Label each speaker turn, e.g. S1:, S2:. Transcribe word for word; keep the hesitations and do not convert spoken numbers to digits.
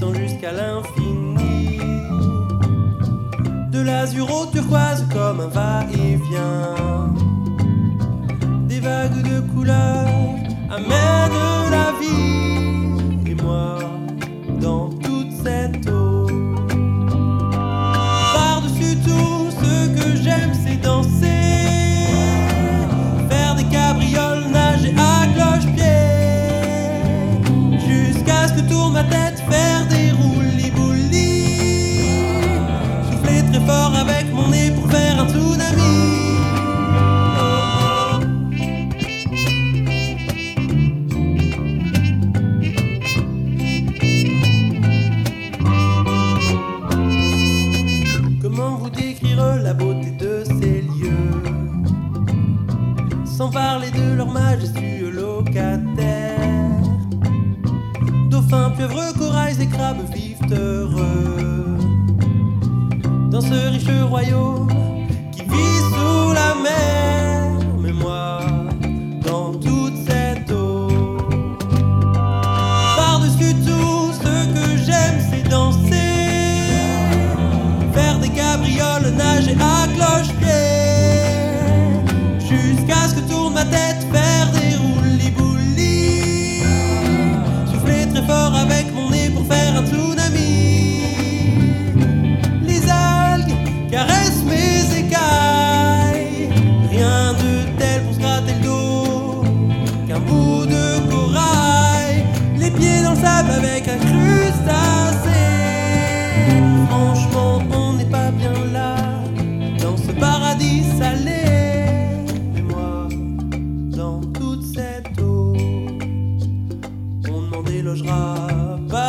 S1: s'étend jusqu'à l'infini. De l'azur au turquoise comme un va-et-vient. Des vagues de couleurs amènent la vie. Et moi, dans toute cette eau, par-dessus tout, ce que j'aime c'est danser, faire des cabrioles, nager à cloche-pied, jusqu'à ce que tourne ma tête, faire des roulis-boulis, souffler très fort avec mon nez pour faire un tsunami. Comment vous décrire la beauté de ces lieux, sans parler de leur majestueux locataire? Dauphins, pieuvres, corails et crabes vivent heureux dans ce riche royaume qui vit sous la mer. Mais moi, dans toute cette eau, par-dessus tout, ce que j'aime c'est danser, faire des cabrioles, nager à cloche-pied, jusqu'à ce que tourne ma tête, faire des roulis-boulis, souffler très fort avec mon nez pour faire un tsunami. Les algues caressent mes écailles, rien de tel pour se gratter le dos qu'un bout de corail, les pieds dans le sable avec un crustacé. Franchement, on n'est pas bien là, dans ce paradis salé. Mais moi, dans toute cette eau, on n'en délogera pas.